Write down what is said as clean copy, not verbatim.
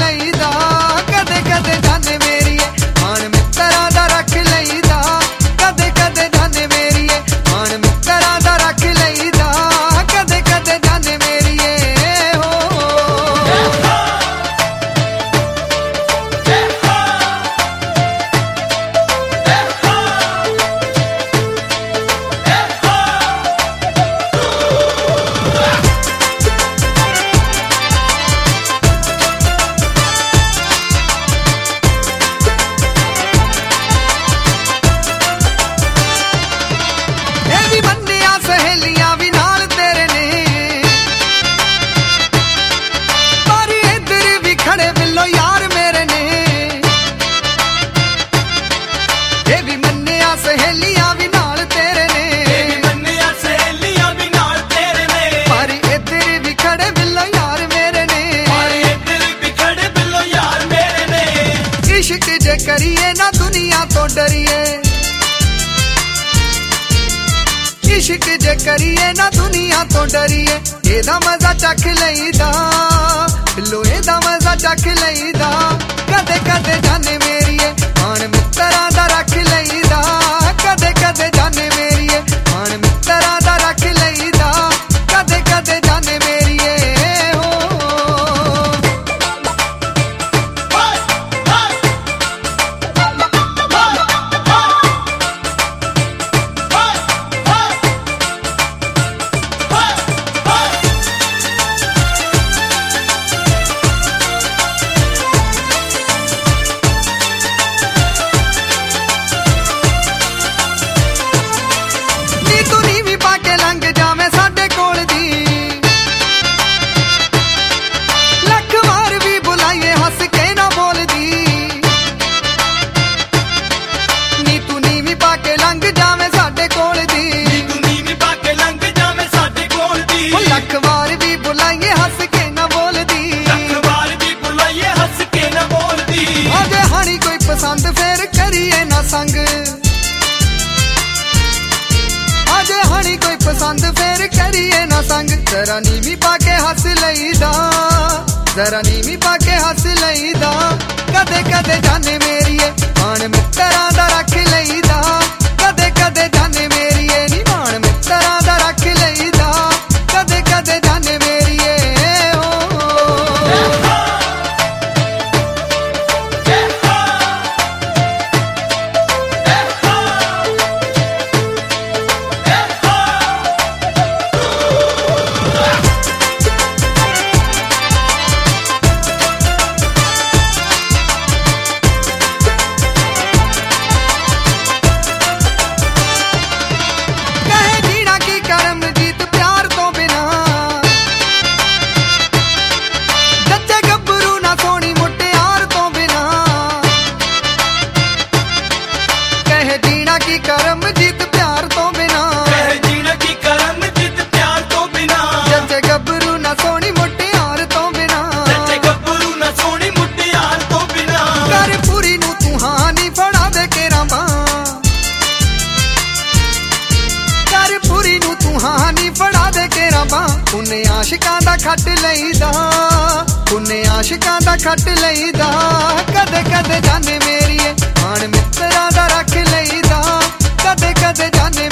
ਲਈਦਾ ਕਦੇ ਕਦੇ ਜਾਨੇ ਮੇਰੀਏ ਮਾਣ ਮਿੱਤਰਾਂ ਦਾ ਰੱਖ ਲਈਦਾ ਕਦੇ ਕਦੇ ਜਾਨੇ ਮੇਰੀਏ ਮਾਣ ਮਿੱਤਰਾਂ ਦਾ ਰੱਖ ਲਈਦਾ ਕਦੇ ਕਦੇ ਜਾਨੇ ਮੇਰੀਏ इश्क जे करिए ना दुनिया तो डरिए इश्क जे करिए ना दुनिया तो डरिए एदा मजा चख लईदा लो एदा मजा चख लईदा कदे कदे जाने मेरिए माण मित्तरां दा रख लईदा कदे कदे जाने मेरिए माण मित्तरां दा रख लईदा कदे कदे जाने मेरिए पसंद फिर करिए ना संग आजे हनी कोई पसंद फिर करिए ना संग जरा नीवी पाके हंस लईदा जरा नीवी पाके हंस लईदा कदे कदे जाने मेरिए माण मित्तरां दा रख लईदा कदे कदे जाने मेरिए नी माण मित्तरां दा रख लईदा कदे कदे जाने मेरिए करमजीत प्यार तो बिना जीना की करमजीत प्यार तो बिना जच्चे गब्बरू ना सोनी मुटियार तो बिना जच्चे गब्बरू ना सोनी मुटियार तो बिना कर पूरी नू तू हानी फड़ा दे के रांबा कर पूरी नू तू हानी फड़ा दे के रांबा उन्हें आशिकां दा खट लईदा उन्हें आशिकां दा खट लईदा कदे कदे जाने मेरिए माण मित्तरां दा रख लईदा कदे कदे जाने